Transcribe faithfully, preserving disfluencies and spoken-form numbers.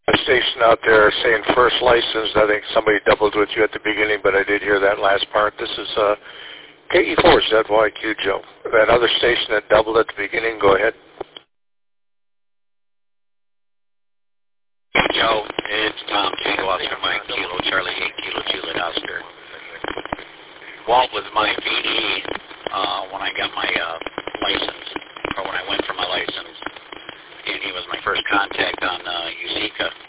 A station out there saying first license. I think somebody doubled with you at the beginning, but I did hear that last part. This is uh, K E four Z Y Q, Joe. That other station that doubled at the beginning, go ahead. Joe, it's Tom Tango Oscar Mike Kilo Charlie eight Kilo Juliet Oscar. Walt was my V D uh, when I got my uh, license, or when I went for my license, and he was my first contact on uh, U S I C A.